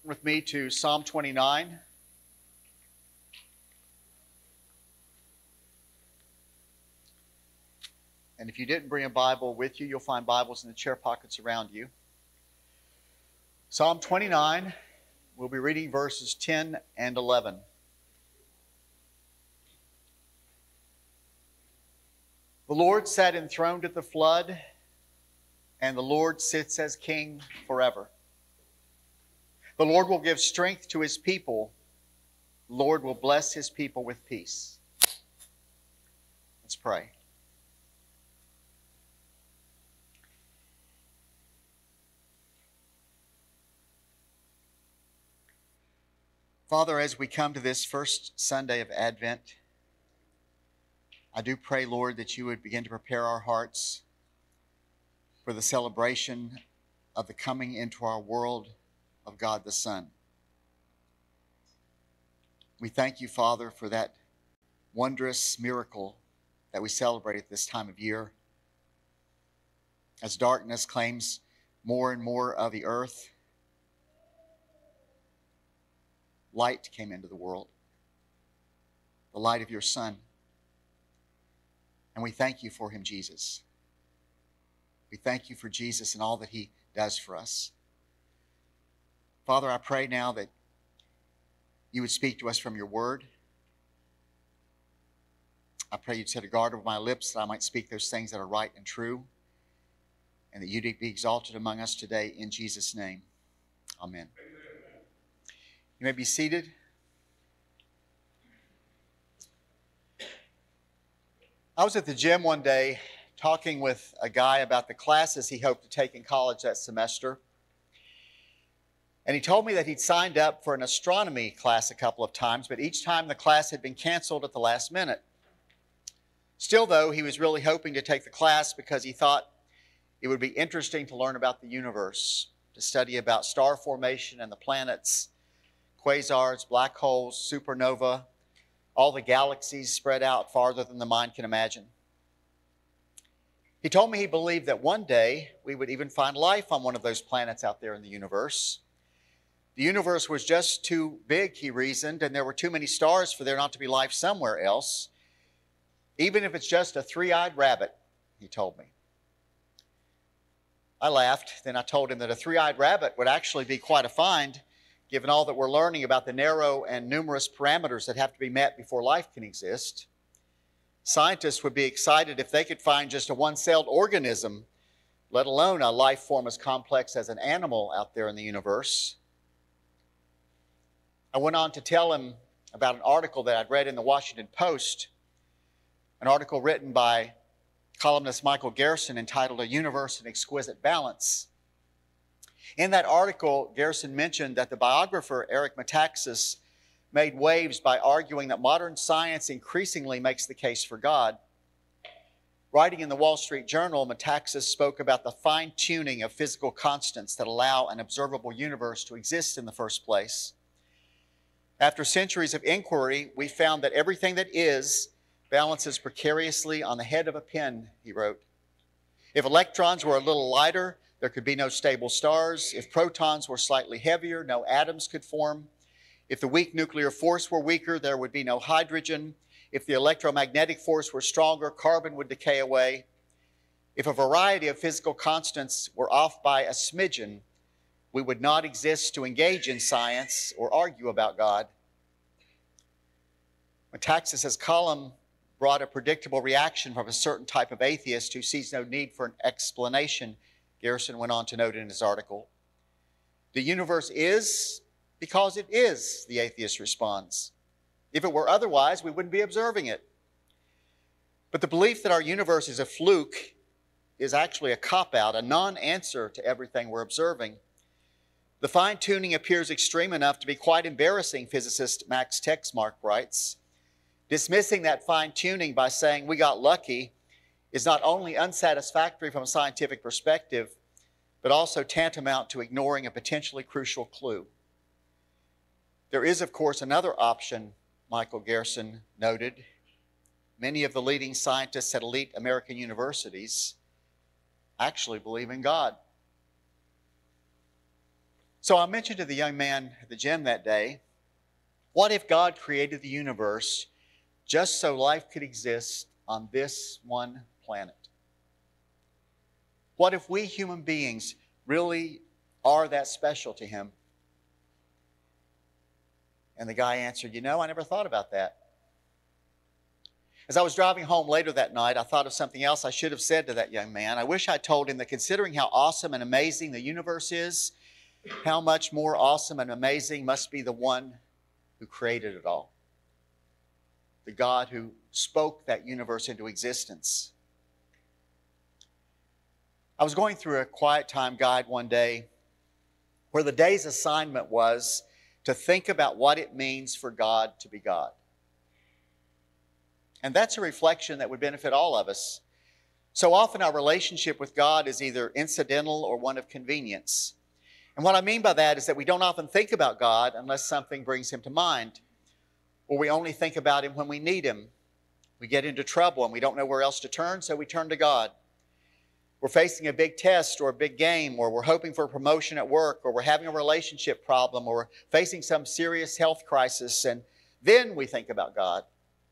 with me to Psalm 29. And if you didn't bring a Bible with you, you'll find Bibles in the chair pockets around you. Psalm 29, we'll be reading verses 10 and 11. The Lord sat enthroned at the flood, and the Lord sits as king forever. The Lord will give strength to his people. The Lord will bless his people with peace. Let's pray. Father, as we come to this first Sunday of Advent, I do pray, Lord, that you would begin to prepare our hearts for the celebration of the coming into our world of God the Son. We thank you, Father, for that wondrous miracle that we celebrate at this time of year. As darkness claims more and more of the earth, light came into the world, the light of your Son. And we thank you for him, Jesus. We thank you for Jesus and all that he does for us. Father, I pray now that you would speak to us from your word. I pray you'd set a guard over my lips that I might speak those things that are right and true, and that you'd be exalted among us today in Jesus' name. Amen. You may be seated. I was at the gym one day talking with a guy about the classes he hoped to take in college that semester. And he told me that he'd signed up for an astronomy class a couple of times, but each time the class had been canceled at the last minute. Still, though, he was really hoping to take the class because he thought it would be interesting to learn about the universe, to study about star formation and the planets, quasars, black holes, supernova, all the galaxies spread out farther than the mind can imagine. He told me he believed that one day we would even find life on one of those planets out there in the universe. The universe was just too big, he reasoned, and there were too many stars for there not to be life somewhere else, even if it's just a three-eyed rabbit, he told me. I laughed. Then I told him that a three-eyed rabbit would actually be quite a find, given all that we're learning about the narrow and numerous parameters that have to be met before life can exist. Scientists would be excited if they could find just a one-celled organism, let alone a life form as complex as an animal out there in the universe. I went on to tell him about an article that I'd read in the Washington Post, an article written by columnist Michael Garrison entitled "A Universe in Exquisite Balance." In that article, Garrison mentioned that the biographer Eric Metaxas made waves by arguing that modern science increasingly makes the case for God. Writing in the Wall Street Journal, Metaxas spoke about the fine-tuning of physical constants that allow an observable universe to exist in the first place. After centuries of inquiry, we found that everything that is balances precariously on the head of a pin, he wrote. If electrons were a little lighter, there could be no stable stars. If protons were slightly heavier, no atoms could form. If the weak nuclear force were weaker, there would be no hydrogen. If the electromagnetic force were stronger, carbon would decay away. If a variety of physical constants were off by a smidgen, we would not exist to engage in science or argue about God. Metaxas' column brought a predictable reaction from a certain type of atheist who sees no need for an explanation, Garrison went on to note in his article. The universe is because it is, the atheist responds. If it were otherwise, we wouldn't be observing it. But the belief that our universe is a fluke is actually a cop-out, a non-answer to everything we're observing. The fine-tuning appears extreme enough to be quite embarrassing, physicist Max Tegmark writes. Dismissing that fine-tuning by saying we got lucky is not only unsatisfactory from a scientific perspective, but also tantamount to ignoring a potentially crucial clue. There is, of course, another option, Michael Garrison noted. Many of the leading scientists at elite American universities actually believe in God. So I mentioned to the young man at the gym that day, what if God created the universe just so life could exist on this one planet? What if we human beings really are that special to him? And the guy answered, I never thought about that. As I was driving home later that night, I thought of something else I should have said to that young man. I wish I told him that considering how awesome and amazing the universe is, how much more awesome and amazing must be the one who created it all. The God who spoke that universe into existence. I was going through a quiet time guide one day where the day's assignment was to think about what it means for God to be God. And that's a reflection that would benefit all of us. So often our relationship with God is either incidental or one of convenience. And what I mean by that is that we don't often think about God unless something brings him to mind, or we only think about him when we need him. We get into trouble and we don't know where else to turn, so we turn to God. We're facing a big test or a big game, or we're hoping for a promotion at work, or we're having a relationship problem, or we're facing some serious health crisis, and then we think about God.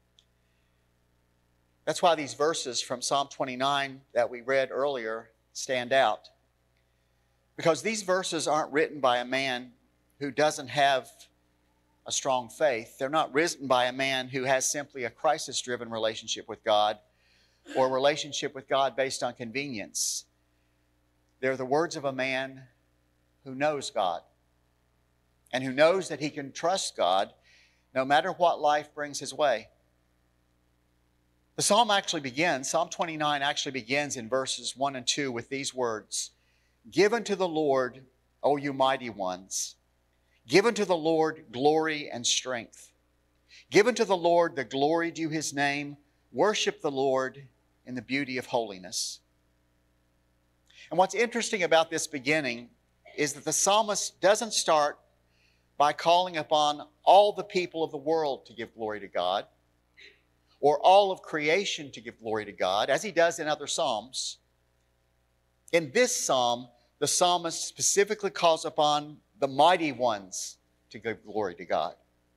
That's why these verses from Psalm 29 that we read earlier stand out. Because these verses aren't written by a man who doesn't have a strong faith. They're not written by a man who has simply a crisis-driven relationship with God or a relationship with God based on convenience. They're the words of a man who knows God and who knows that he can trust God no matter what life brings his way. The Psalm 29 actually begins in verses 1 and 2 with these words, "Give unto the Lord, O you mighty ones. Give unto the Lord glory and strength. Give unto the Lord the glory due his name. Worship the Lord in the beauty of holiness." And what's interesting about this beginning is that the psalmist doesn't start by calling upon all the people of the world to give glory to God, or all of creation to give glory to God, as he does in other psalms. In this psalm, the psalmist specifically calls upon the mighty ones to give glory to God.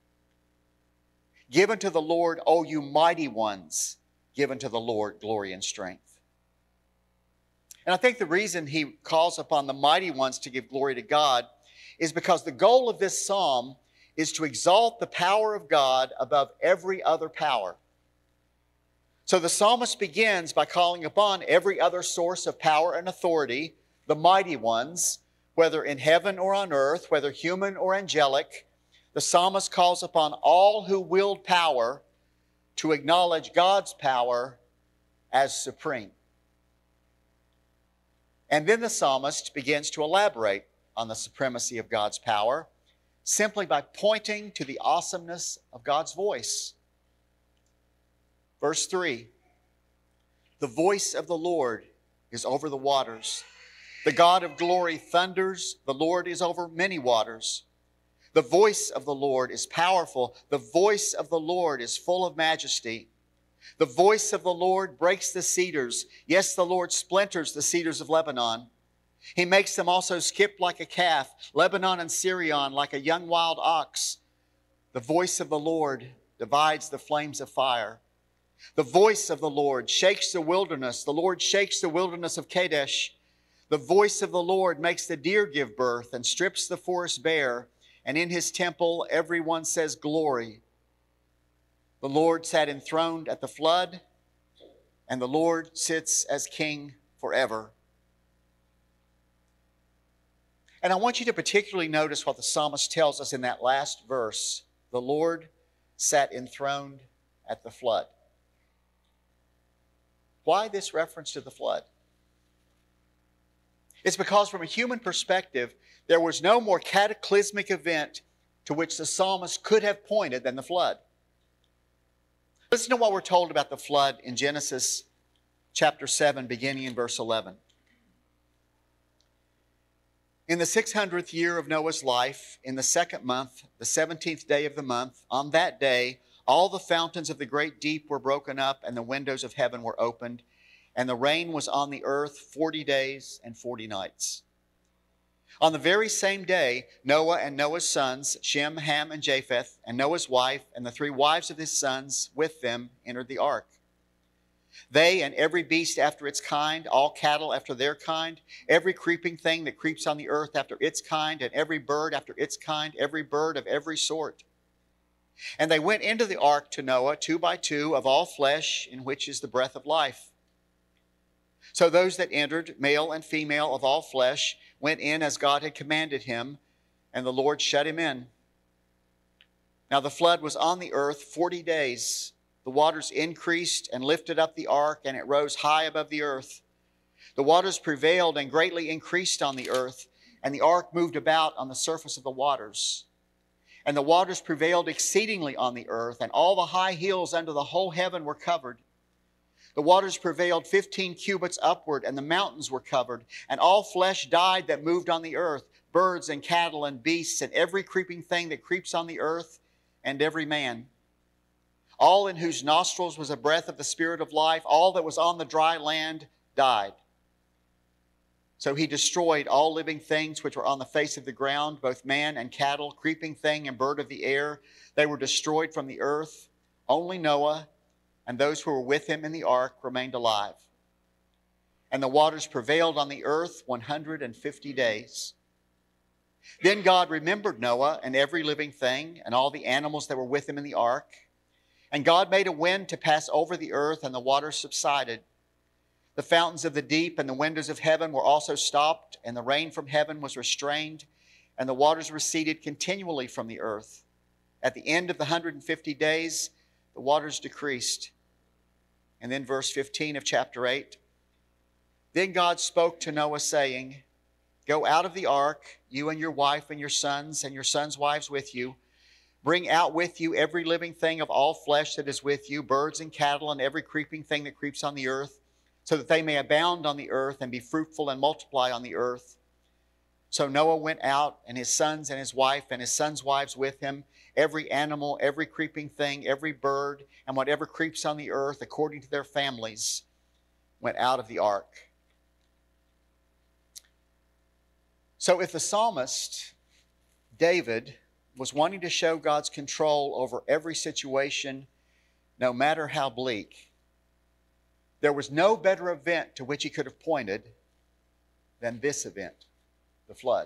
Give unto the Lord, O you mighty ones, give unto the Lord glory and strength. And I think the reason he calls upon the mighty ones to give glory to God is because the goal of this psalm is to exalt the power of God above every other power. So the psalmist begins by calling upon every other source of power and authority, the mighty ones, whether in heaven or on earth, whether human or angelic. The psalmist calls upon all who wield power to acknowledge God's power as supreme. And then the psalmist begins to elaborate on the supremacy of God's power simply by pointing to the awesomeness of God's voice. Verse 3, "The voice of the Lord is over the waters. The God of glory thunders. The Lord is over many waters. The voice of the Lord is powerful. The voice of the Lord is full of majesty. The voice of the Lord breaks the cedars. Yes, the Lord splinters the cedars of Lebanon. He makes them also skip like a calf, Lebanon and Sirion like a young wild ox. The voice of the Lord divides the flames of fire. The voice of the Lord shakes the wilderness. The Lord shakes the wilderness of Kadesh. The voice of the Lord makes the deer give birth and strips the forest bare. And in his temple, everyone says glory. The Lord sat enthroned at the flood, and the Lord sits as king forever." And I want you to particularly notice what the psalmist tells us in that last verse. The Lord sat enthroned at the flood. Why this reference to the flood? It's because from a human perspective, there was no more cataclysmic event to which the psalmist could have pointed than the flood. Listen to what we're told about the flood in Genesis chapter 7, beginning in verse 11. "In the 600th year of Noah's life, in the 2nd month, the 17th day of the month, on that day, all the fountains of the great deep were broken up, and the windows of heaven were opened, and the rain was on the earth 40 days and 40 nights. On the very same day, Noah and Noah's sons, Shem, Ham, and Japheth, and Noah's wife, and the 3 wives of his sons with them entered the ark. They and every beast after its kind, all cattle after their kind, every creeping thing that creeps on the earth after its kind, and every bird after its kind, every bird of every sort. And they went into the ark to Noah, 2 by 2, of all flesh, in which is the breath of life. So those that entered, male and female of all flesh, went in as God had commanded him, and the Lord shut him in. Now the flood was on the earth 40 days. The waters increased and lifted up the ark, and it rose high above the earth. The waters prevailed and greatly increased on the earth, and the ark moved about on the surface of the waters. And the waters prevailed exceedingly on the earth, and all the high hills under the whole heaven were covered. The waters prevailed 15 cubits upward, and the mountains were covered, and all flesh died that moved on the earth, birds and cattle and beasts, and every creeping thing that creeps on the earth, and every man. All in whose nostrils was a breath of the Spirit of life, all that was on the dry land died. So he destroyed all living things which were on the face of the ground, both man and cattle, creeping thing and bird of the air. They were destroyed from the earth. Only Noah and those who were with him in the ark remained alive. And the waters prevailed on the earth 150 days. Then God remembered Noah and every living thing and all the animals that were with him in the ark. And God made a wind to pass over the earth, and the waters subsided. The fountains of the deep and the windows of heaven were also stopped, and the rain from heaven was restrained, and the waters receded continually from the earth. At the end of the 150 days, the waters decreased. And then verse 15 of chapter 8. Then God spoke to Noah, saying, Go out of the ark, you and your wife and your sons wives with you. Bring out with you every living thing of all flesh that is with you, birds and cattle and every creeping thing that creeps on the earth, so that they may abound on the earth and be fruitful and multiply on the earth. So Noah went out, and his sons and his wife and his sons' wives with him, every animal, every creeping thing, every bird, and whatever creeps on the earth according to their families, went out of the ark. So if the psalmist, David, was wanting to show God's control over every situation, no matter how bleak, there was no better event to which he could have pointed than this event, the flood.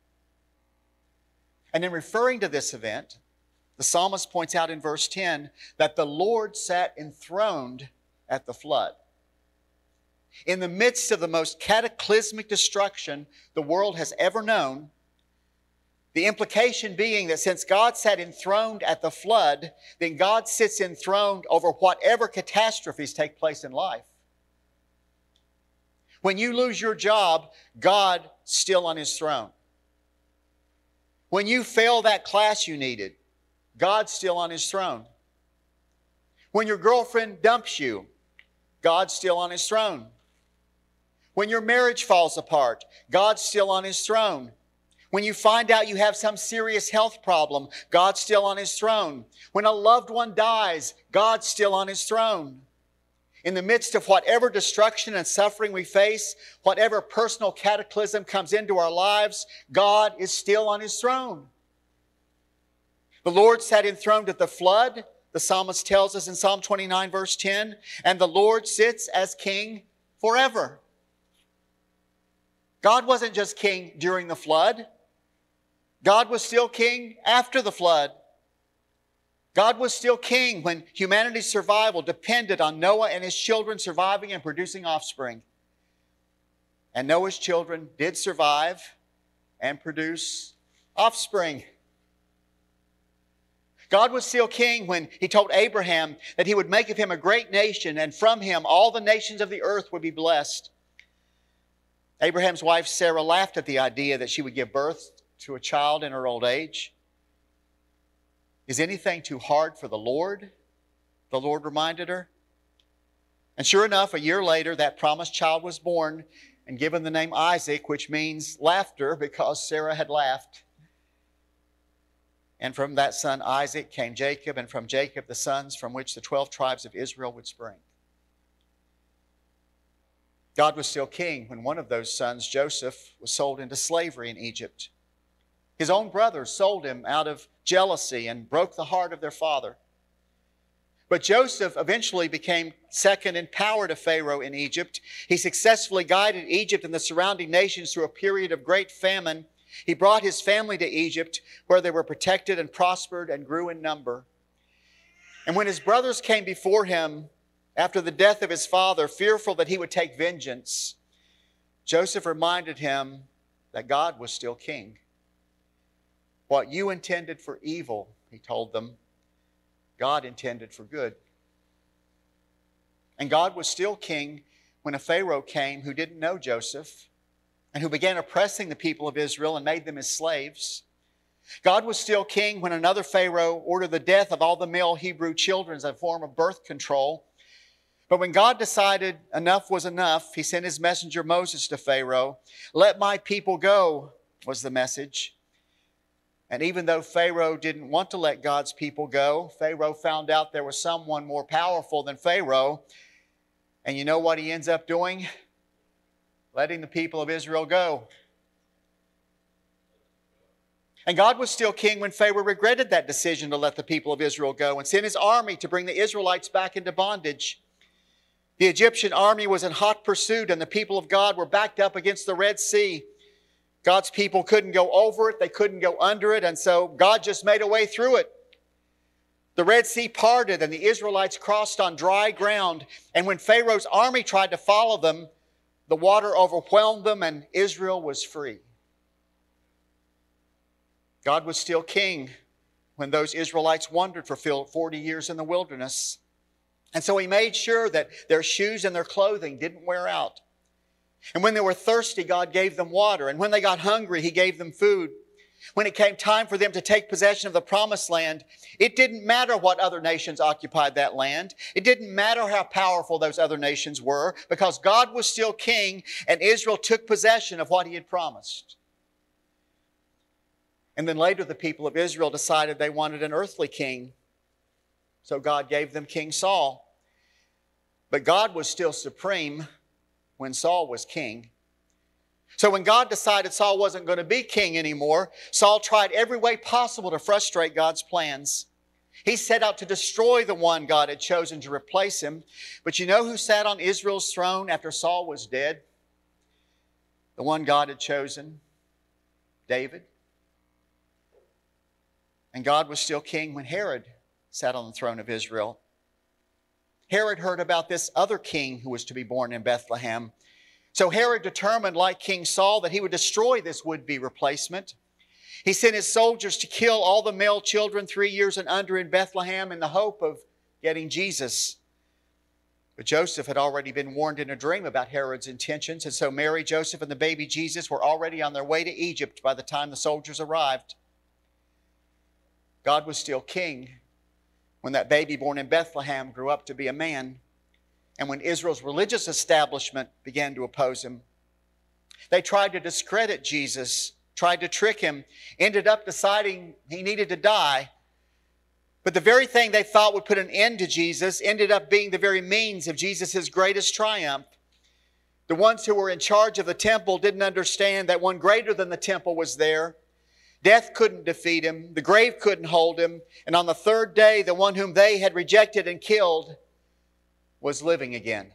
And in referring to this event, the psalmist points out in verse 10 that the Lord sat enthroned at the flood. In the midst of the most cataclysmic destruction the world has ever known, the implication being that since God sat enthroned at the flood, then God sits enthroned over whatever catastrophes take place in life. When you lose your job, God's still on his throne. When you fail that class you needed, God's still on his throne. When your girlfriend dumps you, God's still on his throne. When your marriage falls apart, God's still on his throne. When you find out you have some serious health problem, God's still on his throne. When a loved one dies, God's still on his throne. In the midst of whatever destruction and suffering we face, whatever personal cataclysm comes into our lives, God is still on his throne. The Lord sat enthroned at the flood, the psalmist tells us in Psalm 29, verse 10, and the Lord sits as king forever. God wasn't just king during the flood. God was still king after the flood. God was still king when humanity's survival depended on Noah and his children surviving and producing offspring. And Noah's children did survive and produce offspring. God was still king when he told Abraham that he would make of him a great nation, and from him all the nations of the earth would be blessed. Abraham's wife Sarah laughed at the idea that she would give birth to a child in her old age. Is anything too hard for the Lord? The Lord reminded her. And sure enough, a year later, that promised child was born and given the name Isaac, which means laughter, because Sarah had laughed. And from that son Isaac came Jacob, and from Jacob the sons from which the 12 tribes of Israel would spring. God was still king when one of those sons, Joseph, was sold into slavery in Egypt. His own brothers sold him out of jealousy and broke the heart of their father. But Joseph eventually became second in power to Pharaoh in Egypt. He successfully guided Egypt and the surrounding nations through a period of great famine. He brought his family to Egypt, where they were protected and prospered and grew in number. And when his brothers came before him after the death of his father, fearful that he would take vengeance, Joseph reminded him that God was still king. What you intended for evil, he told them, God intended for good. And God was still king when a Pharaoh came who didn't know Joseph and who began oppressing the people of Israel and made them his slaves. God was still king when another Pharaoh ordered the death of all the male Hebrew children as a form of birth control. But when God decided enough was enough, he sent his messenger Moses to Pharaoh. "Let my people go," was the message. And even though Pharaoh didn't want to let God's people go, Pharaoh found out there was someone more powerful than Pharaoh. And you know what he ends up doing? Letting the people of Israel go. And God was still king when Pharaoh regretted that decision to let the people of Israel go and sent his army to bring the Israelites back into bondage. The Egyptian army was in hot pursuit, and the people of God were backed up against the Red Sea. God's people couldn't go over it, they couldn't go under it, and so God just made a way through it. The Red Sea parted and the Israelites crossed on dry ground, and when Pharaoh's army tried to follow them, the water overwhelmed them and Israel was free. God was still king when those Israelites wandered for 40 years in the wilderness. And so he made sure that their shoes and their clothing didn't wear out. And when they were thirsty, God gave them water. And when they got hungry, he gave them food. When it came time for them to take possession of the promised land, it didn't matter what other nations occupied that land. It didn't matter how powerful those other nations were, because God was still king and Israel took possession of what he had promised. And then later the people of Israel decided they wanted an earthly king. So God gave them King Saul. But God was still supreme when Saul was king. So when God decided Saul wasn't going to be king anymore, Saul tried every way possible to frustrate God's plans. He set out to destroy the one God had chosen to replace him. But you know who sat on Israel's throne after Saul was dead? The one God had chosen, David. And God was still king when Herod sat on the throne of Israel. Herod heard about this other king who was to be born in Bethlehem. So Herod determined, like King Saul, that he would destroy this would-be replacement. He sent his soldiers to kill all the male children 3 years and under in Bethlehem in the hope of getting Jesus. But Joseph had already been warned in a dream about Herod's intentions, and so Mary, Joseph, and the baby Jesus were already on their way to Egypt by the time the soldiers arrived. God was still king when that baby born in Bethlehem grew up to be a man, and when Israel's religious establishment began to oppose him. They tried to discredit Jesus, tried to trick him, ended up deciding he needed to die. But the very thing they thought would put an end to Jesus ended up being the very means of Jesus' greatest triumph. The ones who were in charge of the temple didn't understand that one greater than the temple was there. Death couldn't defeat him. The grave couldn't hold him. And on the third day, the one whom they had rejected and killed was living again.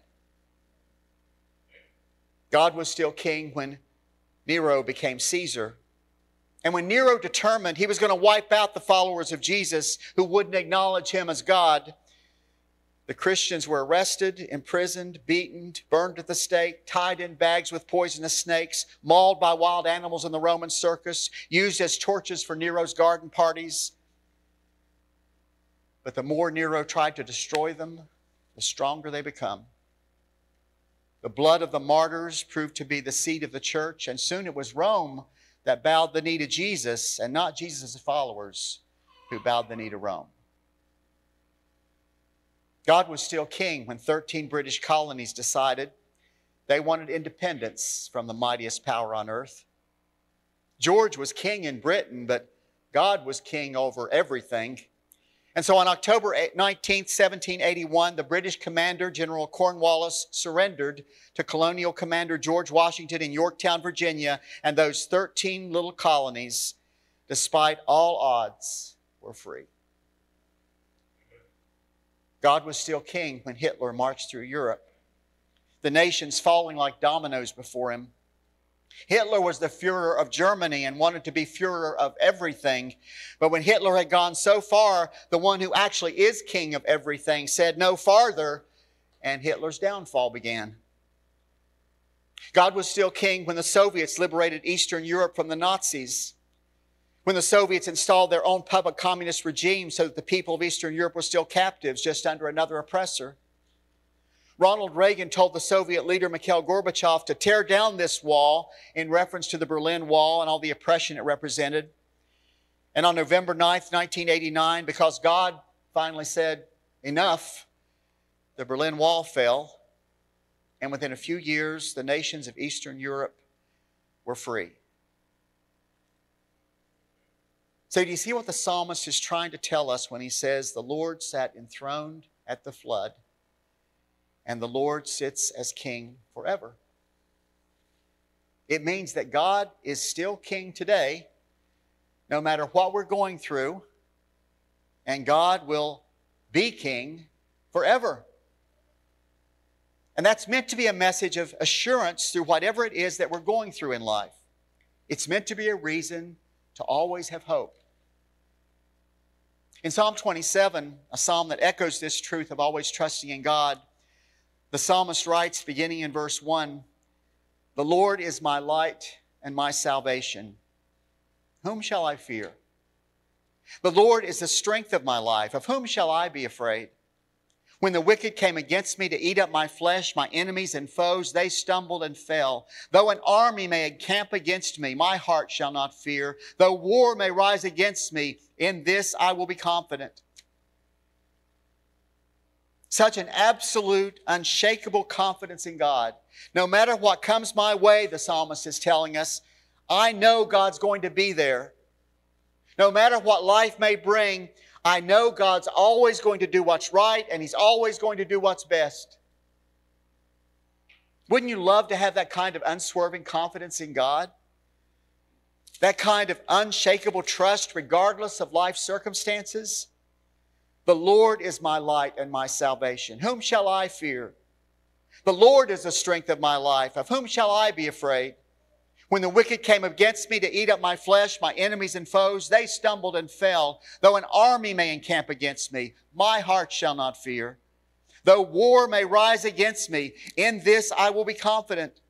God was still king when Nero became Caesar. And when Nero determined he was going to wipe out the followers of Jesus who wouldn't acknowledge him as God, the Christians were arrested, imprisoned, beaten, burned at the stake, tied in bags with poisonous snakes, mauled by wild animals in the Roman circus, used as torches for Nero's garden parties. But the more Nero tried to destroy them, the stronger they become. The blood of the martyrs proved to be the seed of the church, and soon it was Rome that bowed the knee to Jesus, and not Jesus' followers who bowed the knee to Rome. God was still king when 13 British colonies decided they wanted independence from the mightiest power on earth. George was king in Britain, but God was king over everything. And so on October 19th, 1781, the British commander, General Cornwallis, surrendered to colonial commander George Washington in Yorktown, Virginia, and those 13 little colonies, despite all odds, were free. God was still king when Hitler marched through Europe, the nations falling like dominoes before him. Hitler was the Führer of Germany and wanted to be Führer of everything. But when Hitler had gone so far, the one who actually is king of everything said no farther, and Hitler's downfall began. God was still king when the Soviets liberated Eastern Europe from the Nazis, when the Soviets installed their own puppet communist regime so that the people of Eastern Europe were still captives just under another oppressor. Ronald Reagan told the Soviet leader Mikhail Gorbachev to tear down this wall in reference to the Berlin Wall and all the oppression it represented. And on November 9th, 1989, because God finally said, enough, the Berlin Wall fell. And within a few years, the nations of Eastern Europe were free. So do you see what the psalmist is trying to tell us when he says, the Lord sat enthroned at the flood, and the Lord sits as king forever? It means that God is still king today, no matter what we're going through, and God will be king forever. And that's meant to be a message of assurance through whatever it is that we're going through in life. It's meant to be a reason to always have hope. In Psalm 27, a psalm that echoes this truth of always trusting in God, the psalmist writes, beginning in verse 1, "The Lord is my light and my salvation. Whom shall I fear? The Lord is the strength of my life. Of whom shall I be afraid? When the wicked came against me to eat up my flesh, my enemies and foes, they stumbled and fell. Though an army may encamp against me, my heart shall not fear. Though war may rise against me, in this I will be confident." Such an absolute, unshakable confidence in God. No matter what comes my way, the psalmist is telling us, I know God's going to be there. No matter what life may bring, I know God's always going to do what's right, and He's always going to do what's best. Wouldn't you love to have that kind of unswerving confidence in God? That kind of unshakable trust regardless of life's circumstances? The Lord is my light and my salvation. Whom shall I fear? The Lord is the strength of my life. Of whom shall I be afraid? When the wicked came against me to eat up my flesh, my enemies and foes, they stumbled and fell. Though an army may encamp against me, my heart shall not fear. Though war may rise against me, in this I will be confident.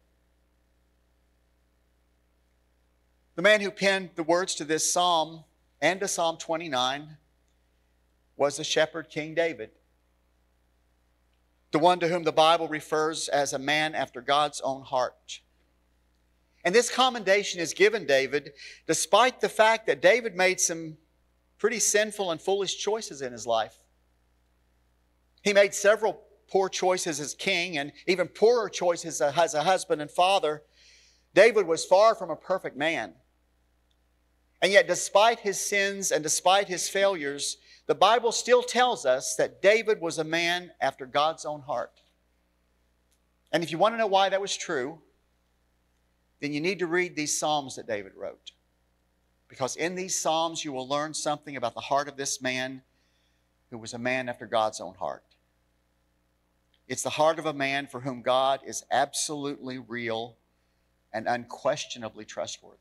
The man who penned the words to this psalm and to Psalm 29 was the shepherd King David, the one to whom the Bible refers as a man after God's own heart. And this commendation is given David despite the fact that David made some pretty sinful and foolish choices in his life. He made several poor choices as king and even poorer choices as a husband and father. David was far from a perfect man. And yet despite his sins and despite his failures, the Bible still tells us that David was a man after God's own heart. And if you want to know why that was true, then you need to read these Psalms that David wrote. Because in these Psalms you will learn something about the heart of this man who was a man after God's own heart. It's the heart of a man for whom God is absolutely real and unquestionably trustworthy.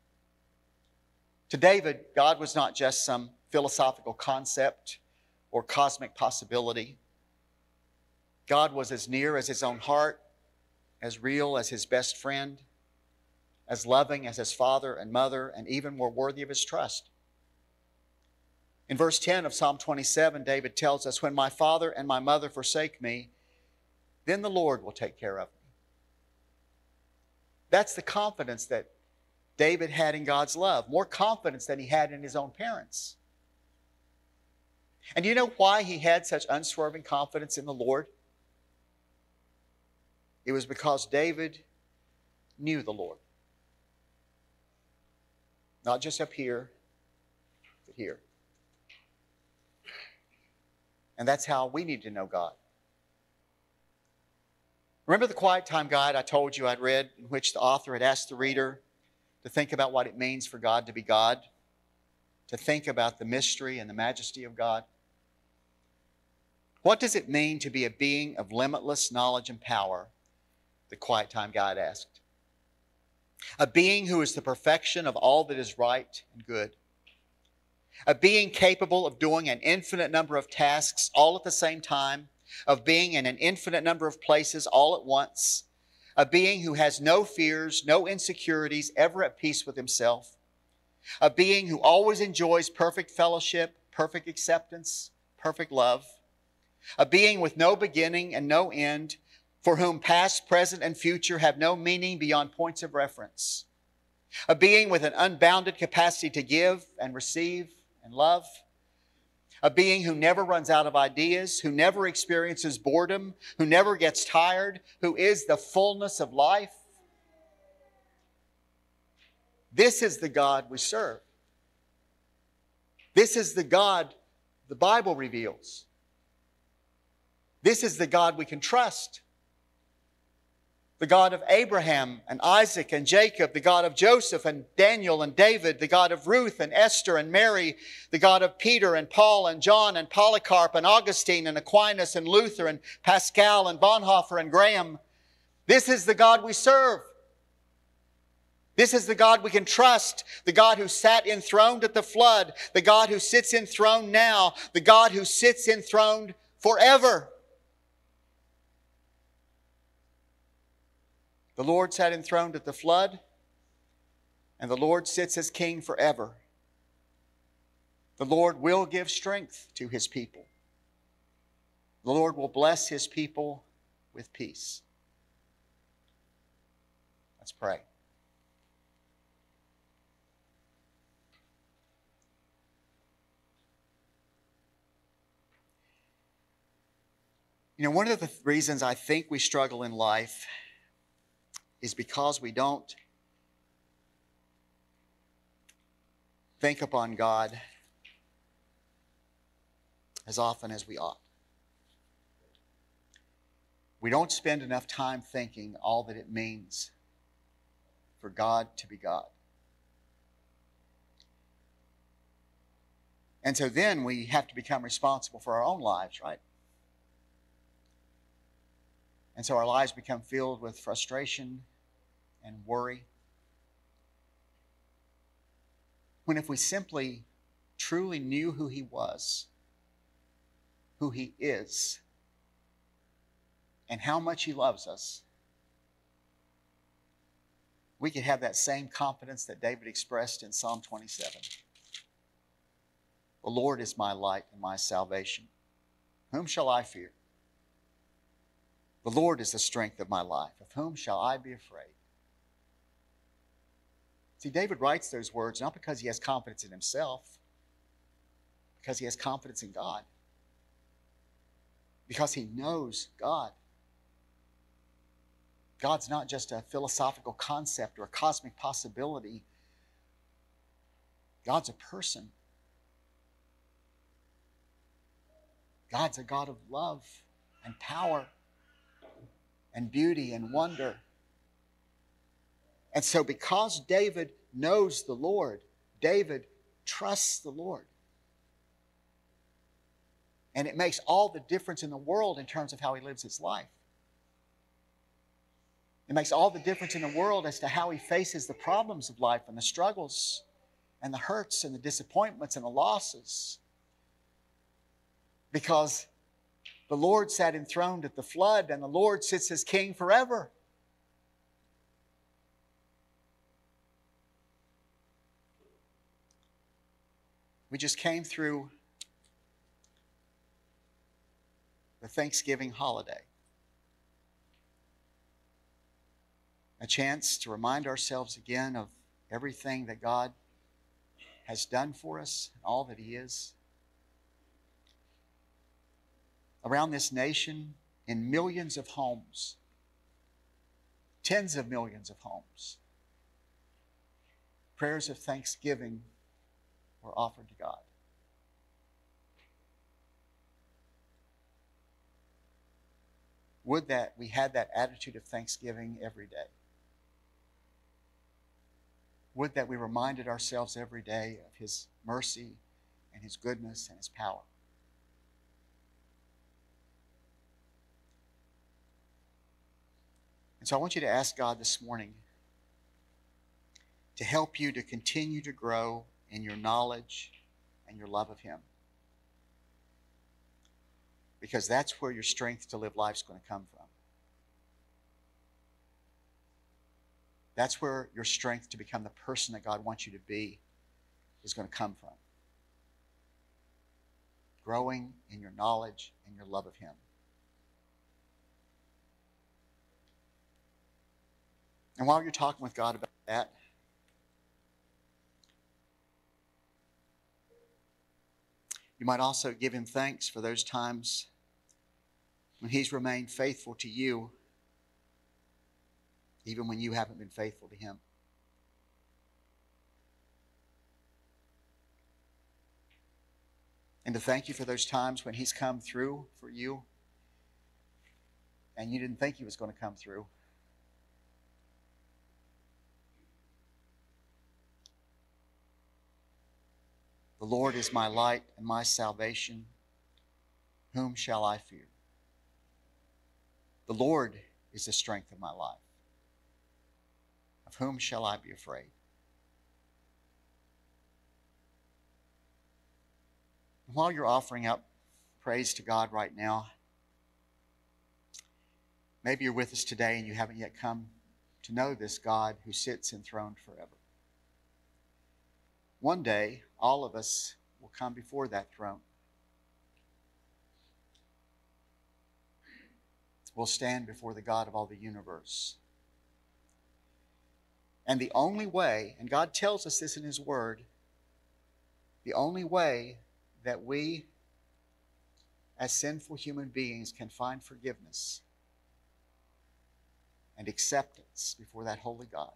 To David, God was not just some philosophical concept or cosmic possibility. God was as near as his own heart, as real as his best friend, as loving as his father and mother, and even more worthy of his trust. In verse 10 of Psalm 27, David tells us, "When my father and my mother forsake me, then the Lord will take care of me." That's the confidence that David had in God's love, more confidence than he had in his own parents. And do you know why he had such unswerving confidence in the Lord? It was because David knew the Lord. Not just up here, but here. And that's how we need to know God. Remember the Quiet Time Guide I told you I'd read, in which the author had asked the reader to think about what it means for God to be God, to think about the mystery and the majesty of God? What does it mean to be a being of limitless knowledge and power? The Quiet Time Guide asked. A being who is the perfection of all that is right and good. A being capable of doing an infinite number of tasks all at the same time, of being in an infinite number of places all at once. A being who has no fears, no insecurities, ever at peace with himself. A being who always enjoys perfect fellowship, perfect acceptance, perfect love. A being with no beginning and no end, for whom past, present, and future have no meaning beyond points of reference. A being with an unbounded capacity to give and receive and love. A being who never runs out of ideas, who never experiences boredom, who never gets tired, who is the fullness of life. This is the God we serve. This is the God the Bible reveals. This is the God we can trust. The God of Abraham and Isaac and Jacob, the God of Joseph and Daniel and David, the God of Ruth and Esther and Mary, the God of Peter and Paul and John and Polycarp and Augustine and Aquinas and Luther and Pascal and Bonhoeffer and Graham. This is the God we serve. This is the God we can trust, the God who sat enthroned at the flood, the God who sits enthroned now, the God who sits enthroned forever. The Lord sat enthroned at the flood, and the Lord sits as king forever. The Lord will give strength to his people. The Lord will bless his people with peace. Let's pray. You know, one of the reasons I think we struggle in life is because we don't think upon God as often as we ought. We don't spend enough time thinking all that it means for God to be God. And so then we have to become responsible for our own lives, right? And so our lives become filled with frustration and worry. When if we simply truly knew who he was, who he is, and how much he loves us, we could have that same confidence that David expressed in Psalm 27. The Lord is my light and my salvation. Whom shall I fear? The Lord is the strength of my life. Of whom shall I be afraid? See, David writes those words not because he has confidence in himself, because he has confidence in God. Because he knows God. God's not just a philosophical concept or a cosmic possibility. God's a person. God's a God of love and power and beauty and wonder. And so because David knows the Lord, David trusts the Lord. And it makes all the difference in the world in terms of how he lives his life. It makes all the difference in the world as to how he faces the problems of life and the struggles and the hurts and the disappointments and the losses. Because the Lord sat enthroned at the flood, and the Lord sits as king forever. We just came through the Thanksgiving holiday. A chance to remind ourselves again of everything that God has done for us, and all that he is. Around this nation, in millions of homes, tens of millions of homes, prayers of thanksgiving were offered to God. Would that we had that attitude of thanksgiving every day. Would that we reminded ourselves every day of His mercy and His goodness and His power. And so I want you to ask God this morning to help you to continue to grow in your knowledge and your love of Him. Because that's where your strength to live life is going to come from. That's where your strength to become the person that God wants you to be is going to come from. Growing in your knowledge and your love of Him. And while you're talking with God about that, you might also give Him thanks for those times when He's remained faithful to you, even when you haven't been faithful to Him. And to thank you for those times when He's come through for you and you didn't think He was going to come through. The Lord is my light and my salvation. Whom shall I fear? The Lord is the strength of my life. Of whom shall I be afraid? And while you're offering up praise to God right now, maybe you're with us today and you haven't yet come to know this God who sits enthroned forever. One day, all of us will come before that throne. We'll stand before the God of all the universe. And the only way, and God tells us this in His Word, the only way that we as sinful human beings can find forgiveness and acceptance before that holy God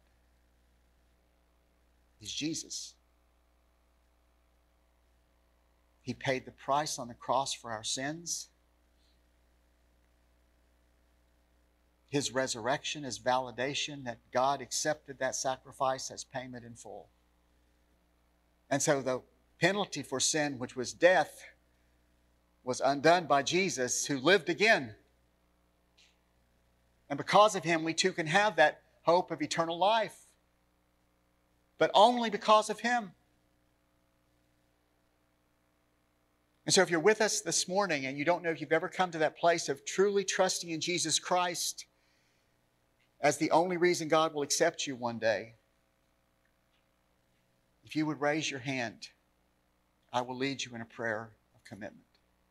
is Jesus. He paid the price on the cross for our sins. His resurrection is validation that God accepted that sacrifice as payment in full. And so the penalty for sin, which was death, was undone by Jesus, who lived again. And because of Him, we too can have that hope of eternal life. But only because of Him. And so if you're with us this morning and you don't know if you've ever come to that place of truly trusting in Jesus Christ as the only reason God will accept you one day, if you would raise your hand, I will lead you in a prayer of commitment.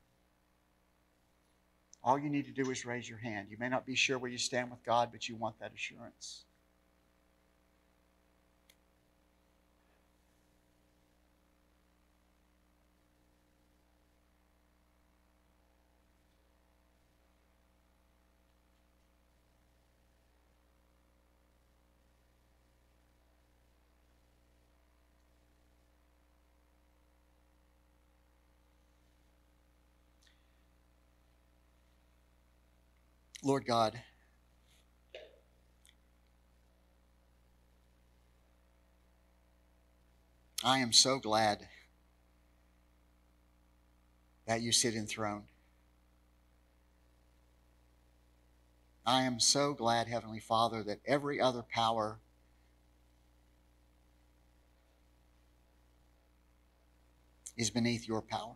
All you need to do is raise your hand. You may not be sure where you stand with God, but you want that assurance. Lord God, I am so glad that you sit enthroned. I am so glad, Heavenly Father, that every other power is beneath your power.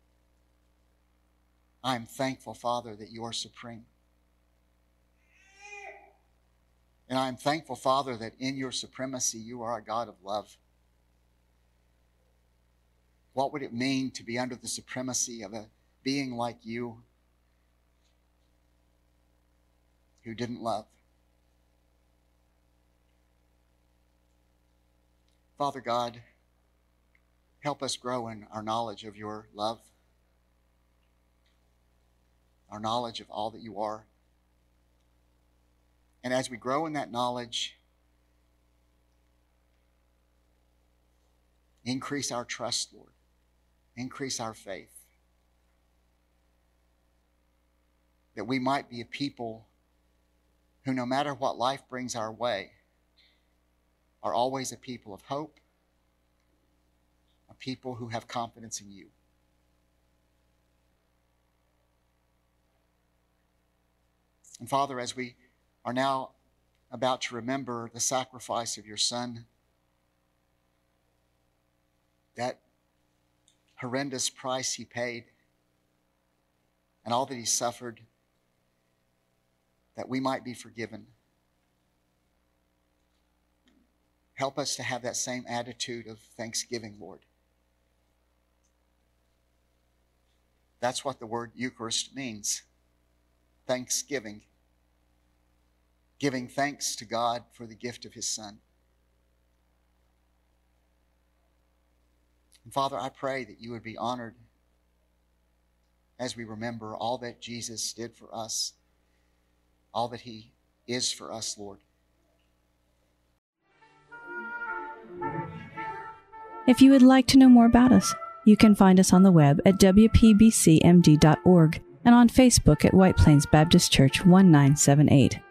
I am thankful, Father, that you are supreme. And I am thankful, Father, that in your supremacy you are a God of love. What would it mean to be under the supremacy of a being like you who didn't love? Father God, help us grow in our knowledge of your love, our knowledge of all that you are. And as we grow in that knowledge, increase our trust, Lord. Increase our faith. that we might be a people who, no matter what life brings our way, are always a people of hope, a people who have confidence in you. And Father, as we are now about to remember the sacrifice of your Son, that horrendous price he paid, and all that he suffered, that we might be forgiven. Help us to have that same attitude of thanksgiving, Lord. That's what the word Eucharist means. Thanksgiving. Giving thanks to God for the gift of his Son. And Father, I pray that you would be honored as we remember all that Jesus did for us, all that he is for us, Lord. If you would like to know more about us, you can find us on the web at wpbcmd.org and on Facebook at White Plains Baptist Church 1978.